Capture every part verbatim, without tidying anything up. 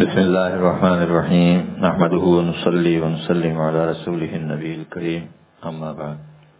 بسم اللہ الرحمن الرحیم نحمدہ ونصلی ونسلم علی رسولہ النبی الکریم اما بعد.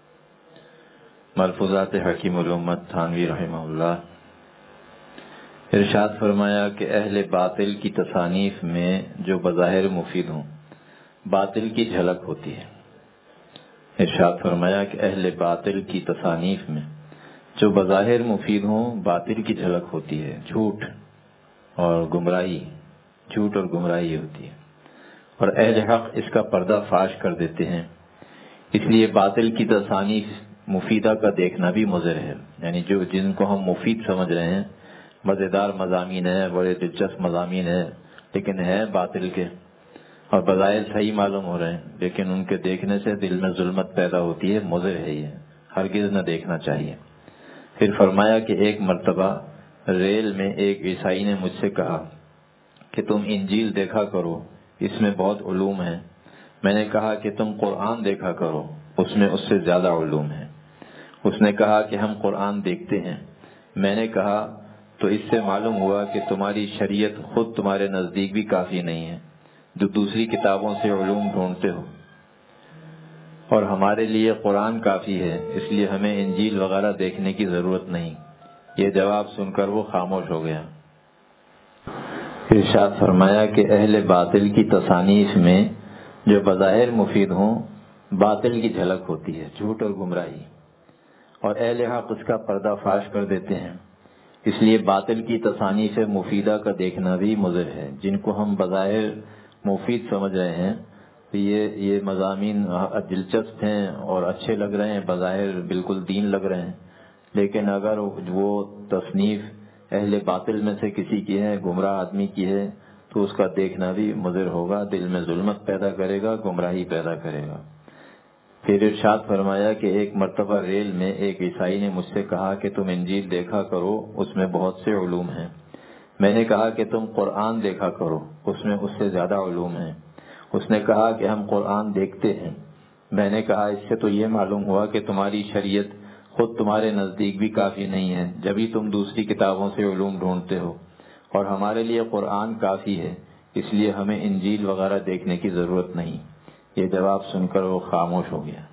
ملفوظات حکیم الامت تھانوی رحمہ اللہ. ارشاد فرمایا کہ اہل باطل کی تصانیف میں جو بظاہر مفید ہوں باطل کی جھلک ہوتی ہے. ارشاد فرمایا کہ اہل باطل کی تصانیف میں جو بظاہر مفید ہوں باطل کی جھلک ہوتی ہے. جھوٹ اور گمراہی جھوٹ اور گمراہی ہوتی ہے اور اہل حق اس کا پردہ فاش کر دیتے ہیں. اس لیے باطل کی تصانیف مفیدہ کا دیکھنا بھی مضر ہے. یعنی جو جن کو ہم مفید سمجھ رہے ہیں مزیدار مضامین ہیں, بڑے دلچسپ مضامین ہیں, لیکن ہیں باطل کے اور بظاہر صحیح معلوم ہو رہے ہیں, لیکن ان کے دیکھنے سے دل میں ظلمت پیدا ہوتی ہے. مضر ہے, یہ ہرگز نہ دیکھنا چاہیے. پھر فرمایا کہ ایک مرتبہ ریل میں ایک عیسائی نے مجھ سے کہا کہ تم انجیل دیکھا کرو, اس میں بہت علوم ہیں. میں نے کہا کہ تم قرآن دیکھا کرو, اس میں اس سے زیادہ علوم ہیں. اس نے کہا کہ ہم قرآن دیکھتے ہیں. میں نے کہا تو اس سے معلوم ہوا کہ تمہاری شریعت خود تمہارے نزدیک بھی کافی نہیں ہے, جو دوسری کتابوں سے علوم ڈھونڈتے ہو, اور ہمارے لیے قرآن کافی ہے, اس لیے ہمیں انجیل وغیرہ دیکھنے کی ضرورت نہیں. یہ جواب سن کر وہ خاموش ہو گیا. ارشاد فرمایا کہ اہل باطل کی تصانیف میں جو بظاہر مفید ہوں باطل کی جھلک ہوتی ہے, جھوٹ اور گمراہی, اور اہل حق اس کا پردہ فاش کر دیتے ہیں. اس لیے باطل کی تصانیف مفیدہ کا دیکھنا بھی مضر ہے. جن کو ہم بظاہر مفید سمجھ رہے ہیں یہ یہ مضامین دلچسپ ہیں اور اچھے لگ رہے ہیں, بظاہر بالکل دین لگ رہے ہیں, لیکن اگر وہ تصنیف اہل باطل میں سے کسی کی ہے, گمراہ آدمی کی ہے, تو اس کا دیکھنا بھی مضر ہوگا, دل میں ظلمت پیدا کرے گا, گمراہی پیدا کرے گا. پھر ارشاد فرمایا کہ ایک مرتبہ ریل میں ایک عیسائی نے مجھ سے کہا کہ تم انجیل دیکھا کرو, اس میں بہت سے علوم ہیں. میں نے کہا کہ تم قرآن دیکھا کرو, اس میں اس سے زیادہ علوم ہیں. اس نے کہا کہ ہم قرآن دیکھتے ہیں. میں نے کہا اس سے تو یہ معلوم ہوا کہ تمہاری شریعت خود تمہارے نزدیک بھی کافی نہیں ہے, جبھی تم دوسری کتابوں سے علوم ڈھونڈتے ہو, اور ہمارے لیے قرآن کافی ہے, اس لیے ہمیں انجیل وغیرہ دیکھنے کی ضرورت نہیں. یہ جواب سن کر وہ خاموش ہو گیا.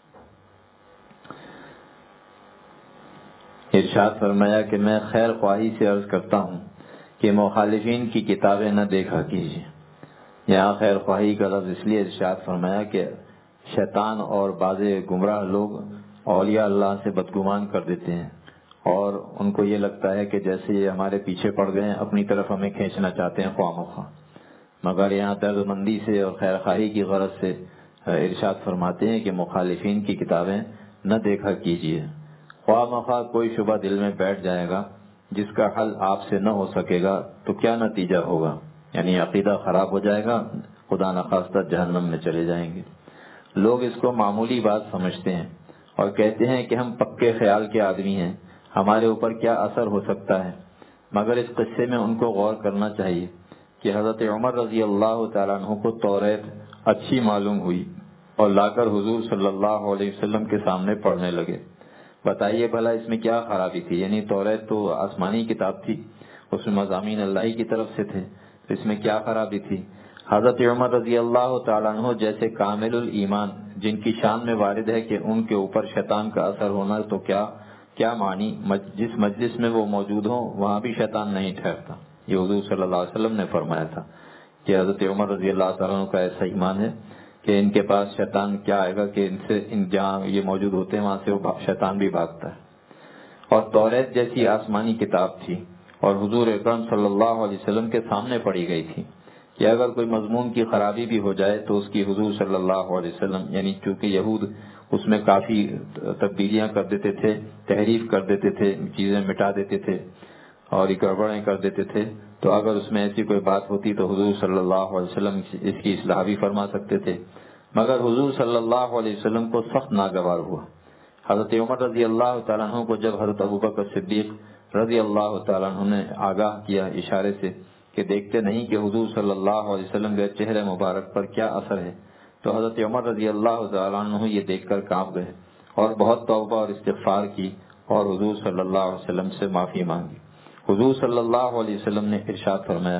ارشاد فرمایا کہ میں خیر خواہی سے عرض کرتا ہوں کہ مخالفین کی کتابیں نہ دیکھا کیجیے. یہاں خیر خواہی کا لفظ اس لیے ارشاد فرمایا کہ شیطان اور بعض گمراہ لوگ اولیاء اللہ سے بدگمان کر دیتے ہیں, اور ان کو یہ لگتا ہے کہ جیسے یہ ہمارے پیچھے پڑ گئے ہیں, اپنی طرف ہمیں کھینچنا چاہتے ہیں خواہ مخواہ. مگر یہاں درد مندی سے اور خیر خواہی کی غرض سے ارشاد فرماتے ہیں کہ مخالفین کی کتابیں نہ دیکھا کیجیے. خواہ مخواہ کوئی شبہ دل میں بیٹھ جائے گا جس کا حل آپ سے نہ ہو سکے گا تو کیا نتیجہ ہوگا؟ یعنی عقیدہ خراب ہو جائے گا, خدا نخواستہ جہنم میں چلے جائیں گے. لوگ اس کو معمولی بات سمجھتے ہیں اور کہتے ہیں کہ ہم پکے خیال کے آدمی ہیں, ہمارے اوپر کیا اثر ہو سکتا ہے. مگر اس قصے میں ان کو غور کرنا چاہیے کہ حضرت عمر رضی اللہ تعالیٰ عنہ کو توریت اچھی معلوم ہوئی اور لا کر حضور صلی اللہ علیہ وسلم کے سامنے پڑھنے لگے. بتائیے بھلا اس میں کیا خرابی تھی؟ یعنی توریت تو آسمانی کتاب تھی, اس میں مضامین اللہ کی طرف سے تھے, تو اس میں کیا خرابی تھی؟ حضرت عمر رضی اللہ تعالیٰ عنہ جیسے کامل الایمان جن کی شان میں وارد ہے کہ ان کے اوپر شیطان کا اثر ہونا, تو کیا کیا معنی جس مجلس میں وہ موجود ہوں وہاں بھی شیطان نہیں ٹھہرتا. یہ حضور صلی اللہ علیہ وسلم نے فرمایا تھا کہ حضرت عمر رضی اللہ تعالیٰ عنہ کا ایسا ایمان ہے کہ ان کے پاس شیطان کیا آئے گا کہ ان سے ان جہاں یہ موجود ہوتے ہیں وہاں سے وہ شیطان بھی بھاگتا ہے. اور توریت جیسی آسمانی کتاب تھی اور حضور اکرم صلی اللہ علیہ وسلم کے سامنے پڑھی گئی تھی کہ اگر کوئی مضمون کی خرابی بھی ہو جائے تو اس کی حضور صلی اللہ علیہ وسلم, یعنی چونکہ یہود اس میں کافی تبدیلیاں کر دیتے تھے, تحریف کر دیتے تھے, چیزیں مٹا دیتے تھے اور گڑبڑیں کر دیتے تھے, تو اگر اس میں ایسی کوئی بات ہوتی تو حضور صلی اللہ علیہ وسلم اس کی اصلاح بھی فرما سکتے تھے. مگر حضور صلی اللہ علیہ وسلم کو سخت ناگوار ہوا. حضرت عمر رضی اللہ تعالیٰ عنہ کو جب حضرت ابوبکر صدیق رضی اللہ تعالیٰ عنہ نے آگاہ کیا اشارے سے کہ دیکھتے نہیں کہ حضور صلی اللہ علیہ وسلم کے چہرے مبارک پر کیا اثر ہے, تو حضرت عمر رضی اللہ تعالیٰ عنہ یہ دیکھ کر کانپ گئے اور بہت توبہ اور استغفار کی اور حضور صلی اللہ علیہ وسلم سے معافی مانگی. حضور صلی اللہ علیہ وسلم نے ارشاد فرمایا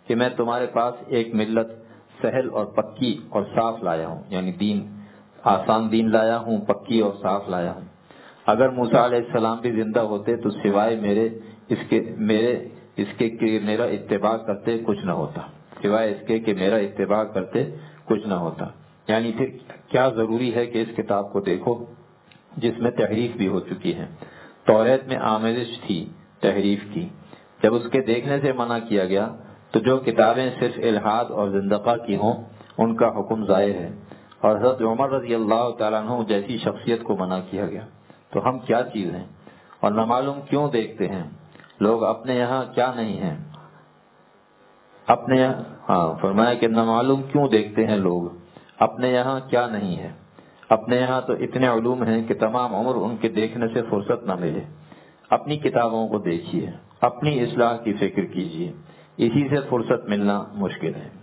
کہ میں تمہارے پاس ایک ملت سہل اور پکی اور صاف لایا ہوں، یعنی دین آسان دین لایا ہوں، پکی اور صاف لایا ہوں۔ اگر موسیٰ علیہ السلام بھی زندہ ہوتے تو سوائے میرے اس کے میرے اس کے کہ میرا اتباع کرتے کچھ نہ ہوتا، سوائے اس کے کہ میرا اتباع کرتے کچھ نہ ہوتا۔ یعنی پھر کیا ضروری ہے کہ اس کتاب کو دیکھو جس میں تحریف بھی ہو چکی ہے۔ توریت میں آمیزش تھی تحریف کی، جب اس کے دیکھنے سے منع کیا گیا تو جو کتابیں صرف الحاد اور زندقہ کی ہوں ان کا حکم ظاہر ہے، اور حضرت عمر رضی اللہ تعالیٰ عنہ جیسی شخصیت کو منع کیا گیا، تو ہم کیا چیز ہیں؟ اور نہ معلوم کیوں دیکھتے ہیں لوگ اپنے یہاں کیا نہیں ہیں، اپنے یہاں ہاں فرمایا کہ نہ معلوم کیوں دیکھتے ہیں لوگ اپنے یہاں کیا نہیں ہے، اپنے یہاں تو اتنے علوم ہیں کہ تمام عمر ان کے دیکھنے سے فرصت نہ ملے۔ اپنی کتابوں کو دیکھیے، اپنی اصلاح کی فکر کیجیے، اسی سے فرصت ملنا مشکل ہے۔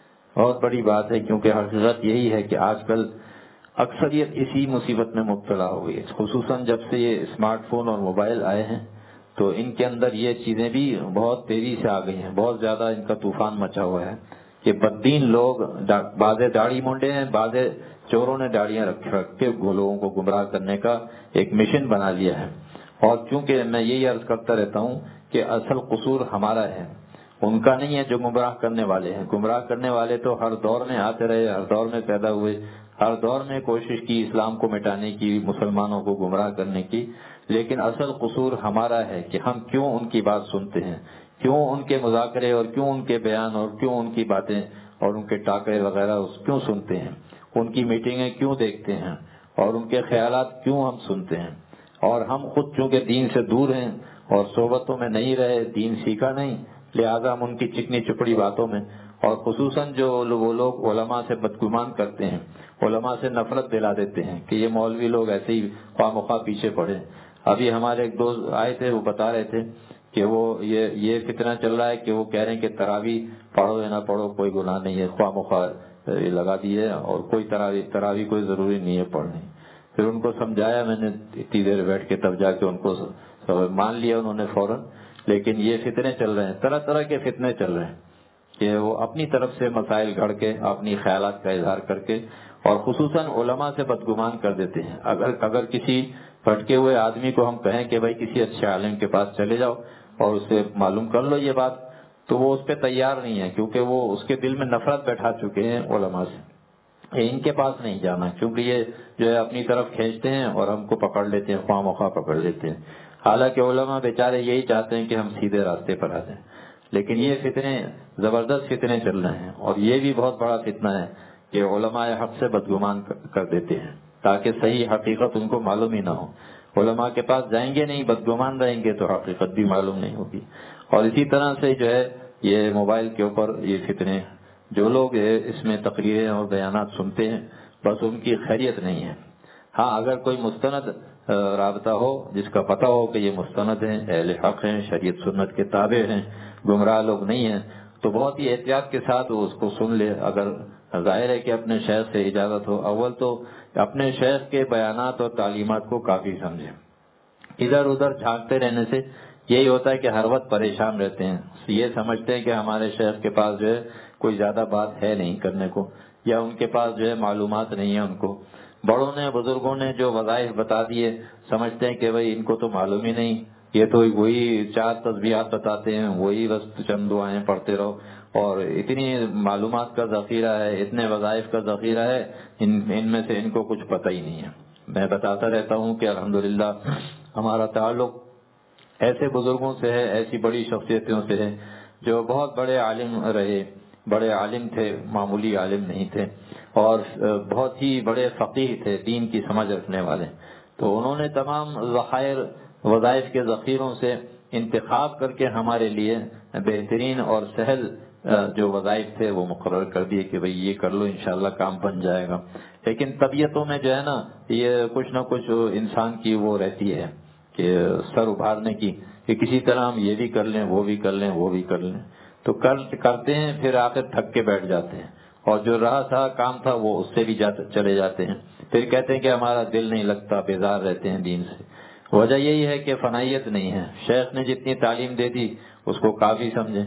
بہت بڑی بات ہے، کیونکہ حقیقت یہی ہے کہ آج کل اکثریت اسی مصیبت میں مبتلا ہو گئی ہے، خصوصاً جب سے یہ اسمارٹ فون اور موبائل آئے ہیں تو ان کے اندر یہ چیزیں بھی بہت تیزی سے آ گئی ہیں، بہت زیادہ ان کا طوفان مچا ہوا ہے کہ بددین لوگ، بعض داڑھی منڈے ہیں، بعض چوروں نے داڑیاں رکھ رکھ کے لوگوں کو گمراہ کرنے کا ایک مشن بنا لیا ہے۔ اور چونکہ میں یہی عرض کرتا رہتا ہوں کہ اصل قصور ہمارا ہے، ان کا نہیں ہے جو گمراہ کرنے والے ہیں۔ گمراہ کرنے والے تو ہر دور میں آتے رہے، ہر دور میں پیدا ہوئے، ہر دور میں کوشش کی اسلام کو مٹانے کی، مسلمانوں کو گمراہ کرنے کی، لیکن اصل قصور ہمارا ہے کہ ہم کیوں ان کی بات سنتے ہیں، کیوں ان کے مذاکرے اور کیوں ان کے بیان اور کیوں ان کی باتیں اور ان کے ٹاکرے وغیرہ کیوں سنتے ہیں، ان کی میٹنگیں کیوں دیکھتے ہیں اور ان کے خیالات کیوں ہم سنتے ہیں۔ اور ہم خود چونکہ دین سے دور ہیں اور صحبتوں میں نہیں رہے، دین سیکھا نہیں، لہذا ہم ان کی چکنی چپڑی باتوں میں، اور خصوصاً جو وہ لوگ علماء سے بدگمان کرتے ہیں، علماء سے نفرت دلا دیتے ہیں کہ یہ مولوی لوگ ایسے ہی خواہ مخواہ پیچھے پڑے۔ ابھی ہمارے ایک دوست آئے تھے، وہ بتا رہے تھے کہ وہ یہ یہ فتنہ چل رہا ہے کہ وہ کہہ رہے ہیں کہ تراویح پڑھو یا نہ پڑھو کوئی گناہ نہیں ہے، خواہ مخواہ لگا دی ہے اور کوئی تراویح تراویح کوئی ضروری نہیں ہے پڑھنی۔ پھر ان کو سمجھایا میں نے اتنی دیر بیٹھ کے، تب جا کے ان کو مان لیا انہوں نے فوراً۔ لیکن یہ فتنے چل رہے ہیں، طرح طرح کے فتنے چل رہے ہیں کہ وہ اپنی طرف سے مسائل گھڑ کے، اپنی خیالات کا اظہار کر کے، اور خصوصاً علماء سے بدگمان کر دیتے ہیں۔ اگر اگر کسی بھٹکے ہوئے آدمی کو ہم کہیں کہ بھائی کسی اچھے عالم کے پاس چلے جاؤ اور اس سے معلوم کر لو یہ بات، تو وہ اس پہ تیار نہیں ہے، کیونکہ وہ اس کے دل میں نفرت بیٹھا چکے ہیں علماء سے، ان کے پاس نہیں جانا، کیونکہ یہ جو ہے اپنی طرف کھینچتے ہیں اور ہم کو پکڑ لیتے ہیں، خواہ مخواہ پکڑ لیتے ہیں۔ حالانکہ علماء بیچارے یہی چاہتے ہیں کہ ہم سیدھے راستے پر آ جائیں، لیکن یہ فتنے زبردست فتنے چل رہے ہیں، اور یہ بھی بہت بڑا فتنہ ہے کہ علماء حق سے بدگمان کر دیتے ہیں تاکہ صحیح حقیقت ان کو معلوم ہی نہ ہو۔ علماء کے پاس جائیں گے نہیں، بدگمان رہیں گے تو حقیقت بھی معلوم نہیں ہوگی۔ اور اسی طرح سے جو ہے یہ موبائل کے اوپر یہ فتنے، جو لوگ اس میں تقریریں اور بیانات سنتے ہیں بس ان کی خیریت نہیں ہے۔ ہاں اگر کوئی مستند رابطہ ہو جس کا پتہ ہو کہ یہ مستند ہیں، اہل حق ہیں، شریعت سنت کے تابع ہیں، گمراہ لوگ نہیں ہیں، تو بہت ہی احتیاط کے ساتھ وہ اس کو سن لے۔ اگر ظاہر ہے کہ اپنے شیخ سے اجازت ہو، اول تو اپنے شیخ کے بیانات اور تعلیمات کو کافی سمجھیں۔ ادھر ادھر جھانکتے رہنے سے یہی ہوتا ہے کہ ہر وقت پریشان رہتے ہیں، یہ سمجھتے ہیں کہ ہمارے شیخ کے پاس جو ہے کوئی زیادہ بات ہے نہیں کرنے کو، یا ان کے پاس جو ہے معلومات نہیں ہیں ان کو۔ بڑوں نے، بزرگوں نے جو وظائف بتا دیے، سمجھتے ہیں کہ بھئی ان کو تو معلوم ہی نہیں، یہ تو وہی چار تسبیحات بتاتے ہیں، وہی بس چند دعائیں پڑھتے رہو، اور اتنی معلومات کا ذخیرہ ہے، اتنے وظائف کا ذخیرہ ہے، ان ان میں سے ان کو کچھ پتہ ہی نہیں ہے۔ میں بتاتا رہتا ہوں کہ الحمدللہ ہمارا تعلق ایسے بزرگوں سے ہے، ایسی بڑی شخصیتوں سے ہے جو بہت بڑے عالم رہے، بڑے عالم تھے، معمولی عالم نہیں تھے، اور بہت ہی بڑے فقیہ تھے، دین کی سمجھ رکھنے والے۔ تو انہوں نے تمام ذخائر وظائف کے ذخیروں سے انتخاب کر کے ہمارے لیے بہترین اور سہل جو وظائف تھے وہ مقرر کر دیے کہ بھئی یہ کر لو، انشاءاللہ کام بن جائے گا۔ لیکن طبیعتوں میں جو ہے نا یہ کچھ نہ کچھ انسان کی وہ رہتی ہے کہ سر ابھارنے کی، کہ کسی طرح ہم یہ بھی کر لیں، وہ بھی کر لیں، وہ بھی کر لیں، تو کر کرتے ہیں، پھر آخر تھک کے بیٹھ جاتے ہیں، اور جو رہا تھا کام تھا وہ اس سے بھی جاتے چلے جاتے ہیں، پھر کہتے ہیں کہ ہمارا دل نہیں لگتا، بیزار رہتے ہیں دین سے۔ وجہ یہی ہے کہ فنائیت نہیں ہے، شیخ نے جتنی تعلیم دے دی اس کو کافی سمجھیں،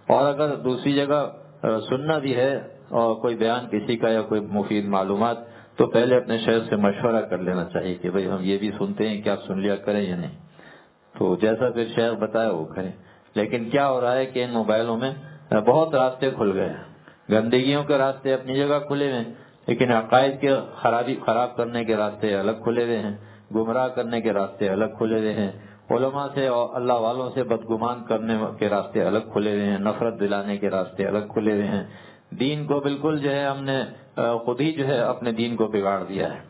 اور اگر دوسری جگہ سننا بھی ہے اور کوئی بیان کسی کا یا کوئی مفید معلومات، تو پہلے اپنے شیخ سے مشورہ کر لینا چاہیے کہ بھئی ہم یہ بھی سنتے ہیں، کیا سن لیا کریں یا نہیں. تو جیسا پھر شیخ بتایا وہ کریں. لیکن کیا ہو رہا ہے کہ ان موبائلوں میں بہت راستے کھل گئے ہیں. گندگیوں کے راستے اپنی جگہ کھلے ہوئے ہیں، لیکن عقائد کے خرابی خراب کرنے کے راستے الگ کھلے ہوئے ہیں، گمراہ کرنے کے راستے الگ کھلے ہوئے ہیں، علماء سے اور اللہ والوں سے بدگمان کرنے کے راستے الگ کھلے ہوئے ہیں، نفرت دلانے کے راستے الگ کھلے ہوئے ہیں. دین کو بالکل جو ہے ہم نے خود ہی جو ہے اپنے دین کو بگاڑ دیا ہے.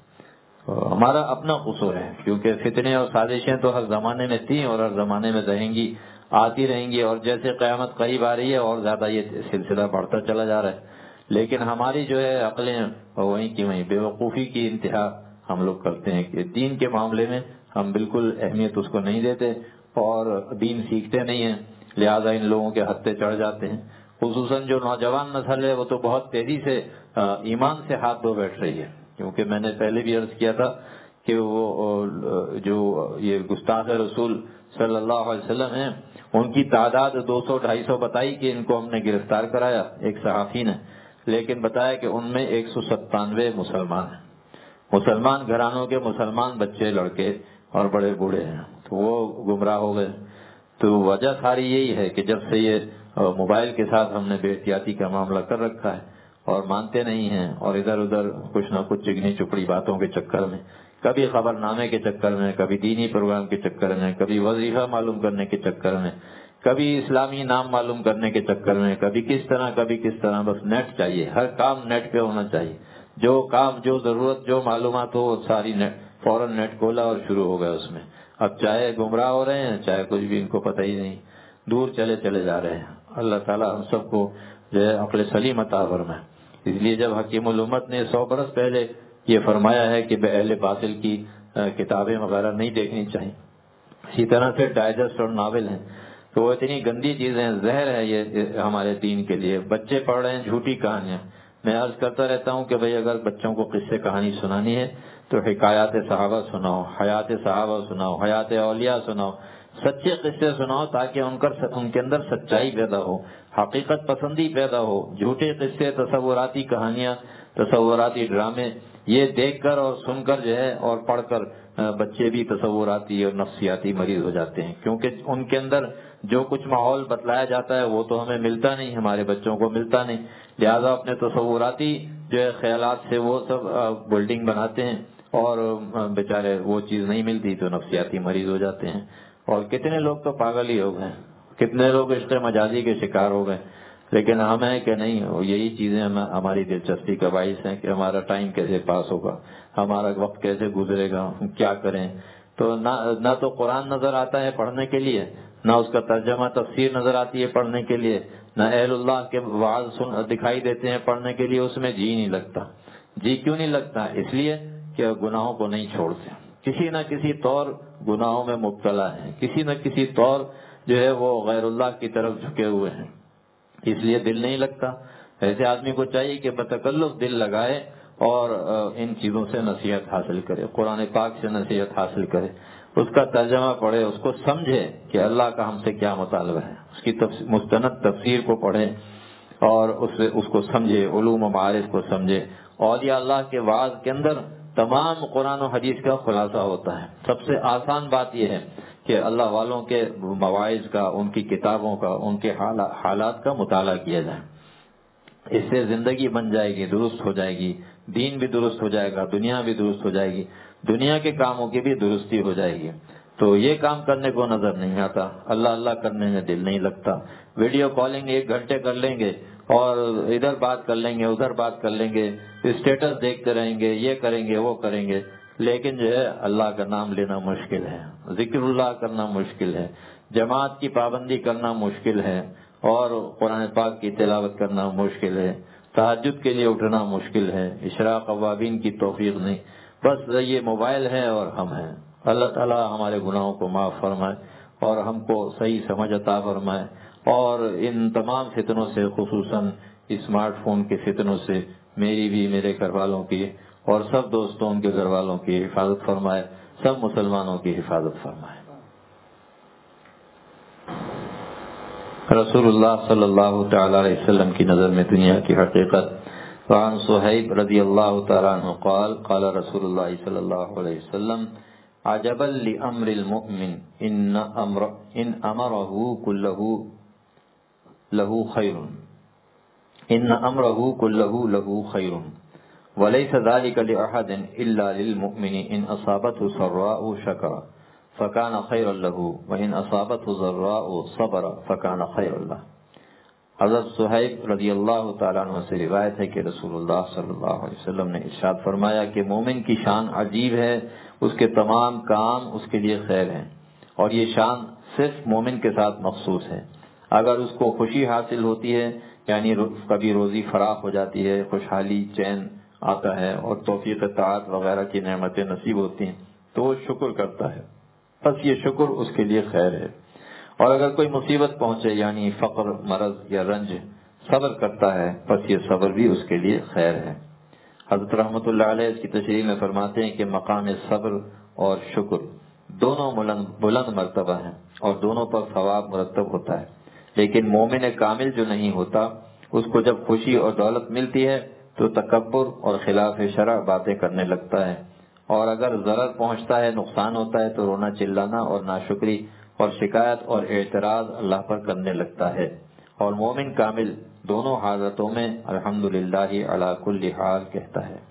ہمارا اپنا قصور ہے، کیونکہ فتنے اور سازشیں تو ہر زمانے میں تھیں اور ہر زمانے میں رہیں گی، آتی رہیں گی، اور جیسے قیامت قریب آ رہی ہے اور زیادہ یہ سلسلہ بڑھتا چلا جا رہا ہے. لیکن ہماری جو ہے عقلیں وہیں کی وہیں، بے وقوفی کی انتہا ہم لوگ کرتے ہیں کہ دین کے معاملے میں ہم بالکل اہمیت اس کو نہیں دیتے اور دین سیکھتے نہیں ہیں، لہذا ان لوگوں کے ہتھے چڑھ جاتے ہیں. خصوصاً جو نوجوان نسل ہے وہ تو بہت تیزی سے ایمان سے ہاتھ دھو بیٹھ رہی ہے، کیونکہ میں نے پہلے بھی عرض کیا تھا کہ وہ جو یہ گستاخ رسول صلی اللہ علیہ وسلم ہیں ان کی تعداد دو سو ڈھائی سو بتائی کہ ان کو ہم نے گرفتار کرایا ایک صحافی نے، لیکن بتایا کہ ان میں ایک سو ستانوے مسلمان ہیں، مسلمان گھرانوں کے مسلمان بچے لڑکے اور بڑے بوڑھے ہیں. تو وہ گمراہ ہو گئے. تو وجہ ساری یہی ہے کہ جب سے یہ موبائل کے ساتھ ہم نے بے احتیاطی کا معاملہ کر رکھا ہے اور مانتے نہیں ہیں، اور ادھر ادھر کچھ نہ کچھ چگنی چپڑی باتوں کے چکر میں، کبھی خبر نامے کے چکر میں، کبھی دینی پروگرام کے چکر میں، کبھی وظیفہ معلوم کرنے کے چکر میں، کبھی اسلامی نام معلوم کرنے کے چکر میں، کبھی کس طرح کبھی کس طرح، بس نیٹ چاہیے، ہر کام نیٹ پہ ہونا چاہیے. جو کام جو ضرورت جو معلومات ہو ساری نیٹ، فوراً نیٹ کھولا اور شروع ہو گیا اس میں. اب چاہے گمراہ ہو رہے ہیں چاہے کچھ بھی، ان کو پتہ ہی نہیں، دور چلے چلے جا رہے ہیں. اللہ تعالیٰ ہم سب کو جو ہے عقل سلیم عطا فرمائے. اس لیے جب حکیم الامت نے سو برس پہلے یہ فرمایا ہے کہ اہل باطل کی کتابیں وغیرہ نہیں دیکھنی چاہیے، اسی طرح سے ڈائجسٹ اور ناول ہیں، تو وہ اتنی گندی چیزیں، زہر ہے یہ ہمارے دین کے لیے. بچے پڑھ رہے ہیں جھوٹی کہانیاں. میں عرض کرتا رہتا ہوں کہ بھئی اگر بچوں کو قصے کہانی سنانی ہے تو حکایات صحابہ سناؤ، حیات صحابہ سناؤ، حیات اولیاء سناؤ، سچے قصے سناؤ تاکہ ان کر ان کے اندر سچائی پیدا ہو، حقیقت پسندی پیدا ہو. جھوٹے قصے، تصوراتی کہانیاں، تصوراتی ڈرامے، یہ دیکھ کر اور سن کر جو ہے اور پڑھ کر بچے بھی تصوراتی اور نفسیاتی مریض ہو جاتے ہیں، کیونکہ ان کے اندر جو کچھ ماحول بتلایا جاتا ہے وہ تو ہمیں ملتا نہیں، ہمارے بچوں کو ملتا نہیں. لہذا اپنے تصوراتی جو ہے خیالات سے وہ سب بلڈنگ بناتے ہیں اور بیچارے وہ چیز نہیں ملتی تو نفسیاتی مریض ہو جاتے ہیں. اور کتنے لوگ تو پاگل ہی ہو گئے، کتنے لوگ عشق مجازی کے شکار ہو گئے. لیکن ہمیں کہ نہیں، یہی چیزیں ہماری دلچسپی کا باعث ہیں کہ ہمارا ٹائم کیسے پاس ہوگا، ہمارا وقت کیسے گزرے گا، کیا کریں. تو نہ نہ تو قرآن نظر آتا ہے پڑھنے کے لیے، نہ اس کا ترجمہ تفسیر نظر آتی ہے پڑھنے کے لیے، نہ اہل اللہ کے وعظ دکھائی دیتے ہیں پڑھنے کے لیے. اس میں جی نہیں لگتا. جی کیوں نہیں لگتا؟ اس لیے کہ گناہوں کو نہیں چھوڑتے، کسی نہ کسی طور گناہوں میں مبتلا ہیں، کسی نہ کسی طور جو ہے وہ غیر اللہ کی طرف جھکے ہوئے ہیں، اس لیے دل نہیں لگتا. ایسے آدمی کو چاہیے کہ بتکلف دل لگائے اور ان چیزوں سے نصیحت حاصل کرے، قرآن پاک سے نصیحت حاصل کرے، اس کا ترجمہ پڑھے، اس کو سمجھے کہ اللہ کا ہم سے کیا مطالبہ ہے، اس کی مستند تفسیر کو پڑھے اور اس سے اس کو سمجھے، علوم و معارف کو سمجھے. اولیاء اللہ کے وعظ کے اندر تمام قرآن و حدیث کا خلاصہ ہوتا ہے. سب سے آسان بات یہ ہے کہ اللہ والوں کے مواعظ کا، ان کی کتابوں کا، ان کے حالات کا مطالعہ کیا جائے. اس سے زندگی بن جائے گی، درست ہو جائے گی، دین بھی درست ہو جائے گا، دنیا بھی درست ہو جائے گی، دنیا کے کاموں کی بھی درستی ہو جائے گی. تو یہ کام کرنے کو نظر نہیں آتا، اللہ اللہ کرنے میں دل نہیں لگتا. ویڈیو کالنگ ایک گھنٹے کر لیں گے اور ادھر بات کر لیں گے، ادھر بات کر لیں گے، اسٹیٹس دیکھتے رہیں گے، یہ کریں گے وہ کریں گے، لیکن جو ہے اللہ کا نام لینا مشکل ہے، ذکر اللہ کرنا مشکل ہے، جماعت کی پابندی کرنا مشکل ہے، اور قرآن پاک کی تلاوت کرنا مشکل ہے، تہجد کے لیے اٹھنا مشکل ہے، اشراق اوابین کی توفیق نہیں. بس یہ موبائل ہے اور ہم ہیں. اللہ تعالی ہمارے گناہوں کو معاف فرمائے اور ہم کو صحیح سمجھ عطا فرمائے، اور ان تمام فتنوں سے، خصوصاً اسمارٹ فون کے فتنوں سے میری بھی، میرے گھر والوں کی اور سب دوستوں کے گھر والوں کی حفاظت فرمائے، سب مسلمانوں کی حفاظت فرمائے. رسول اللہ صلی اللہ تعالی علیہ وسلم کی نظر میں دنیا کی حقیقت. وعن صہیب رضی اللہ تعالی عنہ قال قال رسول اللہ صلی اللہ علیہ وسلم عجبا لامر المؤمن ان امر ان امره كله له خیر ان امره كله له خیر وليس ذلك لأحد الا للمؤمن ان اصابته سراء شکر فکان خیر له وان اصابته ضراء صبر فکان خیر له. حضرت صہیب رضی اللہ تعالیٰ عنہ سے روایت ہے کہ رسول اللہ صلی اللہ علیہ وسلم نے ارشاد فرمایا کہ مومن کی شان عجیب ہے، اس کے تمام کام اس کے لیے خیر ہیں، اور یہ شان صرف مومن کے ساتھ مخصوص ہے. اگر اس کو خوشی حاصل ہوتی ہے، یعنی کبھی روزی فراخ ہو جاتی ہے، خوشحالی چین آتا ہے اور توفیق طاعت وغیرہ کی نعمتیں نصیب ہوتی ہیں تو وہ شکر کرتا ہے، بس یہ شکر اس کے لیے خیر ہے. اور اگر کوئی مصیبت پہنچے یعنی فقر، مرض یا رنج، صبر کرتا ہے، بس یہ صبر بھی اس کے لیے خیر ہے. حضرت رحمۃ اللہ علیہ اس کی تشریح میں فرماتے ہیں کہ مقام صبر اور شکر دونوں بلند مرتبہ ہیں اور دونوں پر ثواب مرتب ہوتا ہے، لیکن مومن کامل جو نہیں ہوتا اس کو جب خوشی اور دولت ملتی ہے تو تکبر اور خلاف شرع باتیں کرنے لگتا ہے، اور اگر ضرر پہنچتا ہے، نقصان ہوتا ہے تو رونا چلانا اور ناشکری اور شکایت اور اعتراض اللہ پر کرنے لگتا ہے. اور مومن کامل دونوں حالتوں میں الحمدللہ علی کل حال کہتا ہے.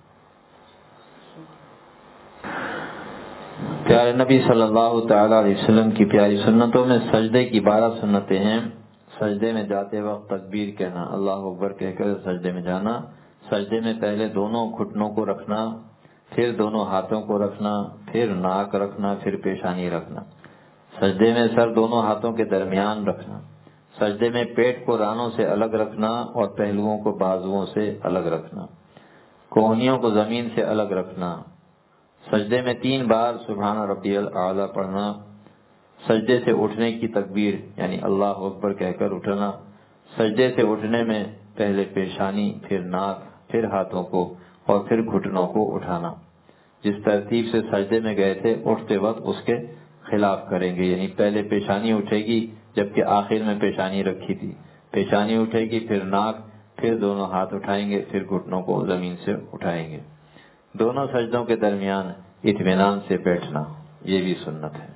پیارے نبی صلی اللہ تعالی علیہ وسلم کی پیاری سنتوں میں سجدے کی بارہ سنتیں ہیں. سجدے میں جاتے وقت تکبیر کہنا، اللہ اکبر کہہ کر سجدے میں جانا. سجدے میں پہلے دونوں گھٹنوں کو رکھنا، پھر دونوں ہاتھوں کو رکھنا، پھر ناک رکھنا، پھر پیشانی رکھنا. سجدے میں سر دونوں ہاتھوں کے درمیان رکھنا. سجدے میں پیٹ کو رانوں سے الگ رکھنا اور پہلوؤں کو بازوؤں سے الگ رکھنا. کوہنیوں کو زمین سے الگ رکھنا. سجدے میں تین بار سبحان ربی الاعلیٰ پڑھنا. سجدے سے اٹھنے کی تکبیر یعنی اللہ اکبر کہہ کر اٹھنا. سجدے سے اٹھنے میں پہلے پیشانی، پھر ناک، پھر ہاتھوں کو اور پھر گھٹنوں کو اٹھانا. جس ترتیب سے سجدے میں گئے تھے اٹھتے وقت اس کے خلاف کریں گے، یعنی پہلے پیشانی اٹھے گی جبکہ آخر میں پیشانی رکھی تھی. پیشانی اٹھے گی، پھر ناک، پھر دونوں ہاتھ اٹھائیں گے، پھر گھٹنوں کو زمین سے اٹھائیں گے. دونوں سجدوں کے درمیان اطمینان سے بیٹھنا یہ بھی سنت ہے.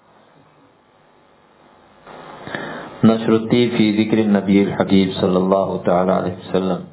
نشر الطیب فی ذکر النبی الحبیب صلی اللہ تعالی علیہ وسلم.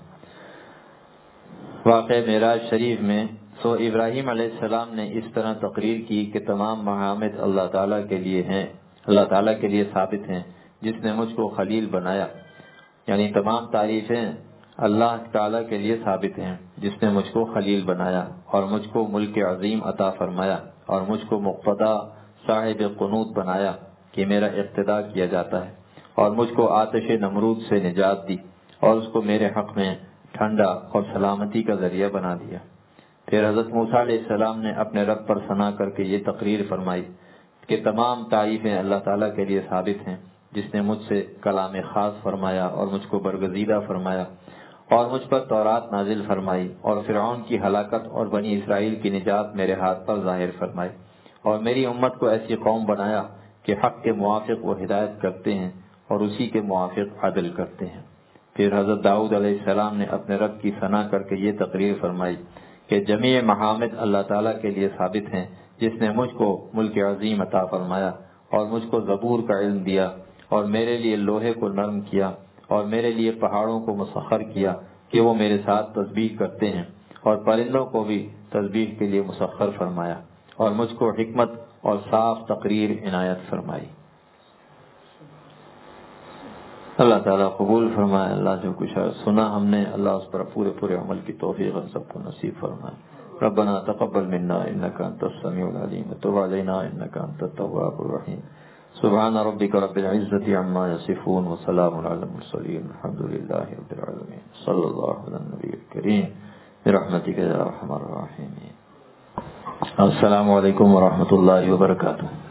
واقع معراج شریف میں سو ابراہیم علیہ السلام نے اس طرح تقریر کی کہ تمام محامد اللہ تعالیٰ کے لیے ہیں، اللہ تعالیٰ کے لیے ثابت ہیں جس نے مجھ کو خلیل بنایا. یعنی تمام تعریفیں اللہ تعالیٰ کے لیے ثابت ہیں جس نے مجھ کو خلیل بنایا اور مجھ کو ملک عظیم عطا فرمایا اور مجھ کو مقتدا صاحب قنوت بنایا کہ میرا اقتداء کیا جاتا ہے، اور مجھ کو آتش نمرود سے نجات دی اور اس کو میرے حق میں ٹھنڈا اور سلامتی کا ذریعہ بنا دیا. پھر حضرت موسیٰ علیہ السلام نے اپنے رب پر ثنا کر کے یہ تقریر فرمائی کہ تمام تعریفیں اللہ تعالیٰ کے لیے ثابت ہیں جس نے مجھ سے کلام خاص فرمایا اور مجھ کو برگزیدہ فرمایا اور مجھ پر تورات نازل فرمائی اور فرعون کی ہلاکت اور بنی اسرائیل کی نجات میرے ہاتھ پر ظاہر فرمائی اور میری امت کو ایسی قوم بنایا کہ حق کے موافق وہ ہدایت کرتے ہیں اور اسی کے موافق عدل کرتے ہیں. پھر حضرت داؤد علیہ السلام نے اپنے رب کی ثنا کر کے یہ تقریر فرمائی کہ جمیع محامد اللہ تعالیٰ کے لیے ثابت ہیں جس نے مجھ کو ملک عظیم عطا فرمایا اور مجھ کو زبور کا علم دیا اور میرے لیے لوہے کو نرم کیا اور میرے لیے پہاڑوں کو مسخر کیا کہ وہ میرے ساتھ تسبیح کرتے ہیں اور پرندوں کو بھی تسبیح کے لیے مسخر فرمایا اور مجھ کو حکمت اور صاف تقریر عنایت فرمائی. اللہ تعالیٰ قبول فرمائے. اللہ جو کچھ سنا ہم نے اللہ اس پر پورے پورے عمل کی توفیق ہم سب کو نصیب فرمائے. ربنا تقبل منا انك انت السميع العليم وتب علينا انك انت التواب الرحيم. سبحان ربك رب العزة عما يصفون وسلام على المرسلين الحمد لله رب العالمين. صلى الله على النبي الكريم برحمتك يا ارحم الراحمين. السلام علیکم ورحمۃ اللہ وبرکاتہ.